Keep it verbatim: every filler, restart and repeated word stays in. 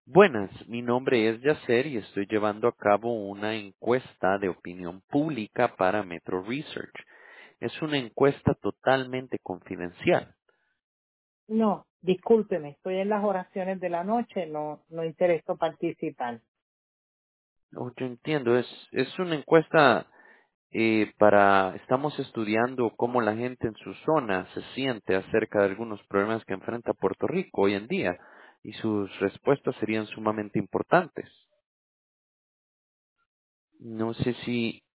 Buenas, mi nombre es Yacer y estoy llevando a cabo una encuesta de opinión pública para Metro Research. Es una encuesta totalmente confidencial. No, discúlpeme, estoy en las oraciones de la noche, no, no intereso participar. Oh, yo entiendo, es, es una encuesta eh, para, estamos estudiando cómo la gente en su zona se siente acerca de algunos problemas que enfrenta Puerto Rico hoy en día y sus respuestas serían sumamente importantes. No sé si